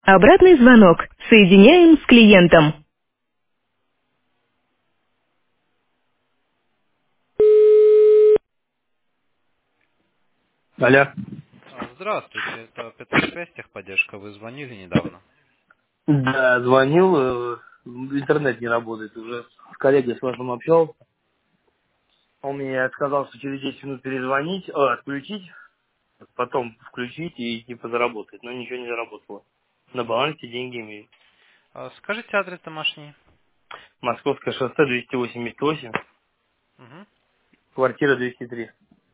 Обратный звонок. Соединяем с клиентом. Алло. Здравствуйте, это Петросвязь, техподдержка. Вы звонили недавно. Да, звонил, интернет не работает. Уже с коллегой с вашим общался. Он мне сказал, что через 10 минут перезвонить, отключить, потом включить и типа заработать. Но ничего не заработало. На балансе деньги имею. Скажите адрес домашний. Московское шоссе 288, Мгм. квартира 203.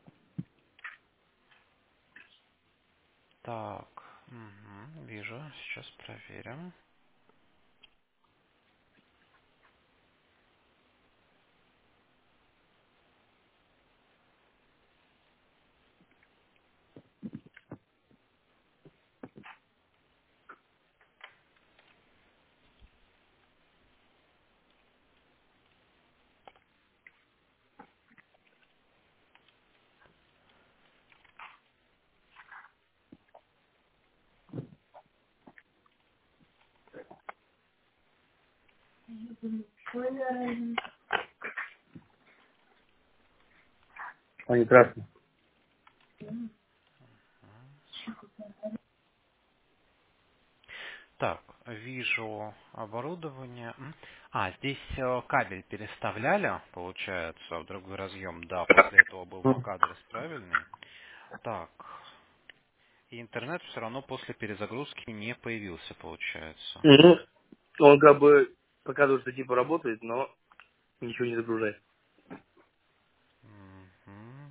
Так, вижу, сейчас проверим. Они красные. Так, вижу оборудование. Здесь кабель переставляли, получается, в другой разъем. Да, после этого был MAC-адрес правильный. Так, и интернет все равно после перезагрузки не появился, получается. Ну, он как бы показывает, что типа работает, но ничего не загружает. Мгм.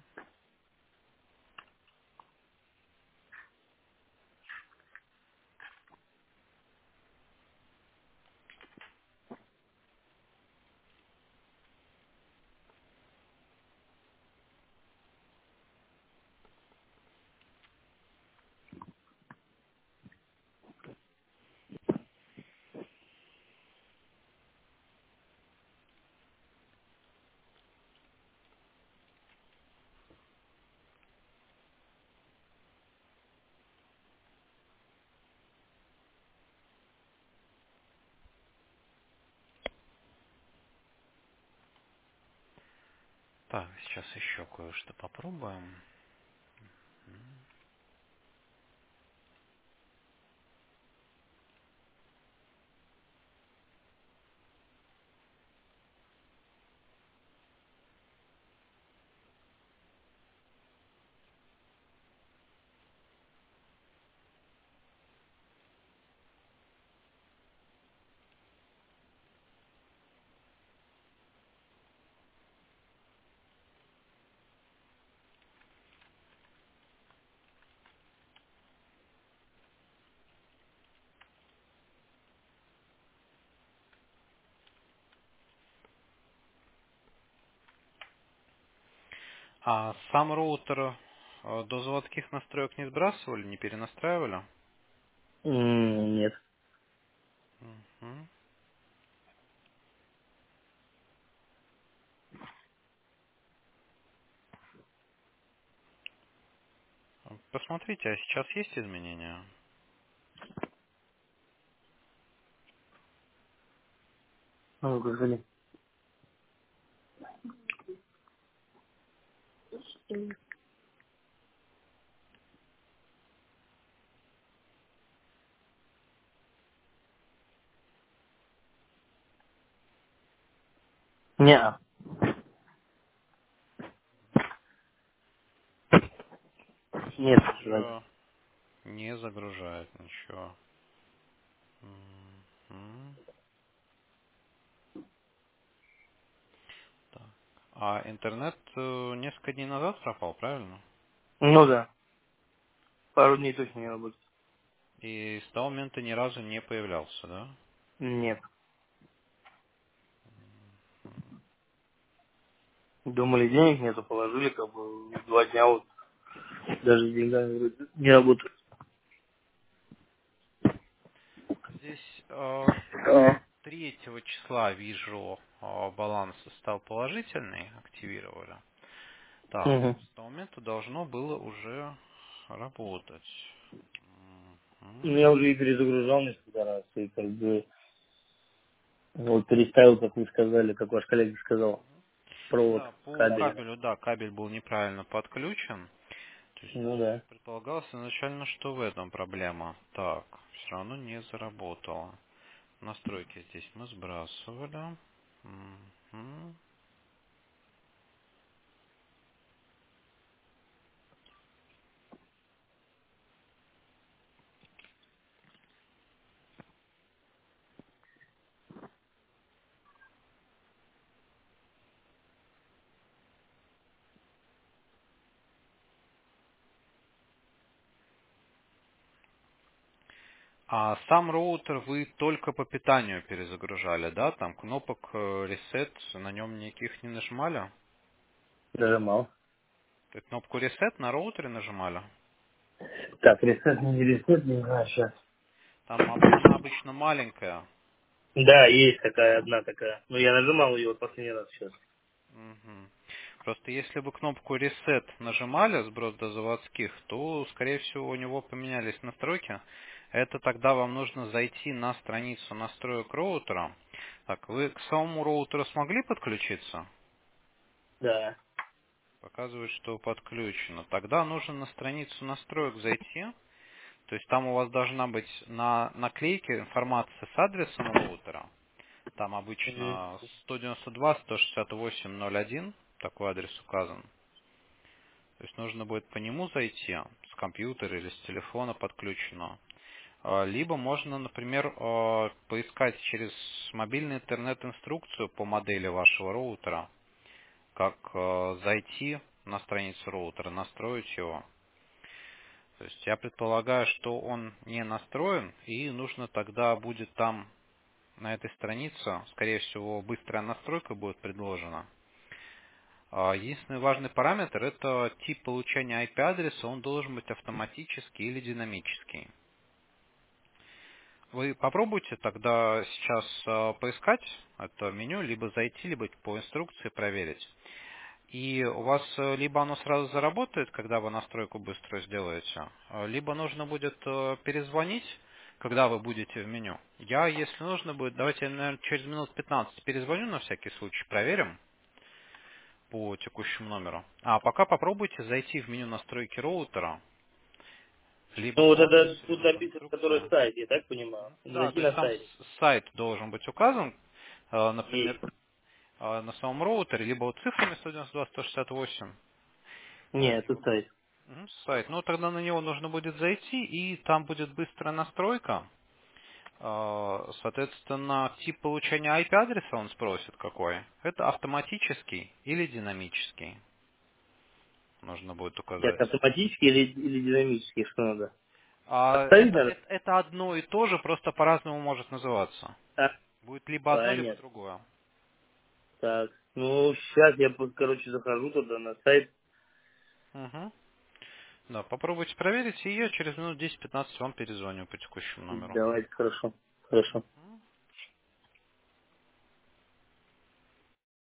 Так, сейчас еще кое-что попробуем. А сам роутер до заводских настроек не сбрасывали, не перенастраивали? Нет. Мгм. Посмотрите, а сейчас есть изменения? Ну, как Не, нет, вроде. Все не загружает ничего. Мгм. Так. А интернет несколько дней назад пропал, правильно? Ну да, пару дней точно не работает. И с того момента ни разу не появлялся, да? Нет. Думали, денег нету, положили, как бы 2 дня вот даже с деньгами вроде не работает. Здесь А. 3 числа вижу баланс стал положительный, активировали. Так, Мгм. с того момента должно было уже работать. Мгм. Ну, я уже и перезагружал несколько раз, и как бы вот переставил, как вы сказали, как ваш коллега сказал, провод Да, по кабеля. кабелю, да, кабель был неправильно подключен. То есть Ну да. предполагалось изначально, что в этом проблема. Так, все равно не заработало. Настройки здесь мы сбрасывали. Мгм. А сам роутер вы только по питанию перезагружали, да? Там кнопок reset на нем никаких не нажимали? Нажимал. То есть кнопку reset на роутере нажимали? Так, ресет, не ресет, не знаю сейчас. Там она обычно маленькая. Да, есть такая, одна такая. Но я нажимал ее вот последний раз сейчас. Мгм. Просто если вы кнопку Reset нажимали, сброс до заводских, то, скорее всего, у него поменялись настройки. Это тогда вам нужно зайти на страницу настроек роутера. Так, вы к самому роутеру смогли подключиться? Да. Показывает, что подключено. Тогда нужно на страницу настроек зайти. То есть там у вас должна быть на наклейке информация с адресом роутера. Там Мгм. обычно 192.168.01, такой адрес указан. То есть нужно будет по нему зайти с компьютера или с телефона подключенного. Либо можно, например, поискать через мобильный интернет инструкцию по модели вашего роутера, как зайти на страницу роутера, настроить его. То есть я предполагаю, что он не настроен, и нужно тогда будет там на этой странице, скорее всего, быстрая настройка будет предложена. Единственный важный параметр — это тип получения IP-адреса, он должен быть автоматический или динамический. Вы попробуйте тогда сейчас поискать это меню, либо зайти, либо по инструкции проверить. И у вас либо оно сразу заработает, когда вы настройку быстро сделаете, либо нужно будет перезвонить, когда вы будете в меню. Я, если нужно будет, давайте я, наверное, через минут 15 перезвоню на всякий случай, проверим по текущему номеру. А пока попробуйте зайти в меню настройки роутера, либо Ну по вот это адресу, тут либо по написано, который инструкции. сайт, я так понимаю. Да, Зайти то есть на там сайт. сайт должен быть указан, например, Есть. на самом роутере, либо вот цифрами 192.168, Нет, это либо сайт. сайт. Ну, тогда на него нужно будет зайти, и там будет быстрая настройка. Соответственно, тип получения IP-адреса он спросит какой. Это автоматический или динамический. Нужно будет Так, указать. автоматически или динамически, что надо? Оставить Это, надо? это одно и то же, просто по-разному может называться. А, Будет либо одно, либо понятно. другое. Так, ну сейчас я, короче, захожу туда на сайт. Угу. Да, попробуйте проверить, и я через минут 10-15 вам перезвоню по текущему номеру. Давайте, хорошо. Хорошо.